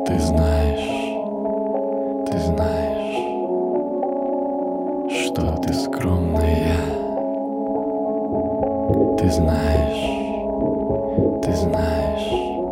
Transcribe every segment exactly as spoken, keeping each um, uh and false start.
Ты знаешь, ты знаешь, что ты скромная. Ты знаешь, ты знаешь,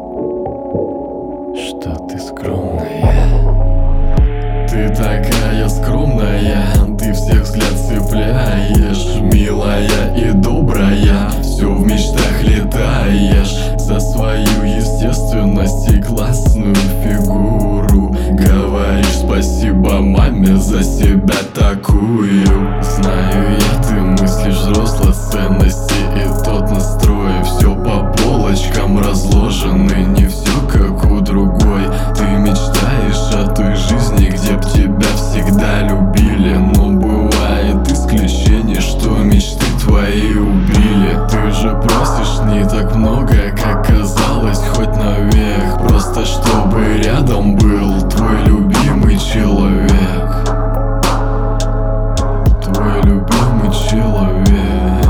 что ты скромная. Ты такая скромная, ты всех взгляд цепляешь, милая и добрая, все в мечтах летаешь. За свою естественность и классную фигуру говоришь спасибо маме за себя такую. Знаю я, ты мыслишь взросло, ценности и тот настрой. Все по полочкам разложены, не все как у другой. Ты мечтаешь о той жизни, где б тебя всегда любили, но бывает исключение, что мечты твои убили. Ты же просишь не так много, как казалось, хоть навек, просто чтобы рядом был твой любимый человек. Твой любимый человек.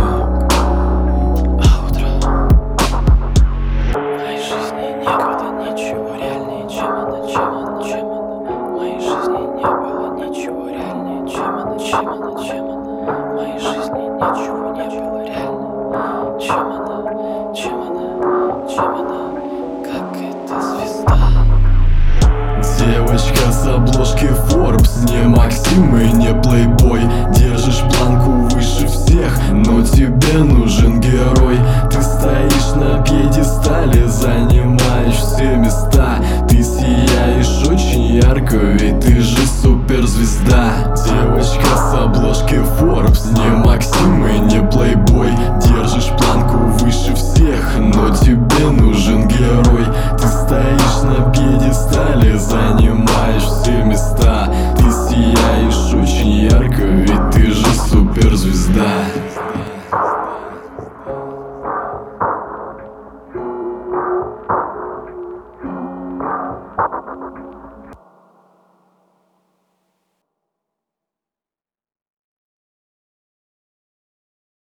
А утро в моей жизни никогда ничего реальнее, чем она, чем она, чем она. В моей жизни не было ничего реальнее, чем она, чем она, чем она. В моей жизни ничего не было реальнее, чем она, чем она, чем она, как эта звезда. Девочка с обложки Forbes, не Максим и не Playboy. Держишь планку выше всех, но тебе нужен герой. Ты стоишь на пьедестале, занимаешь все места. Ты сияешь очень ярко, ведь ты же суперзвезда. Девочка с обложки Forbes, не Максим и не Playboy. Держишь планку выше всех, но тебе нужен герой. Ты стоишь на пьедестале, занимаешь все места. Ты сияешь очень ярко,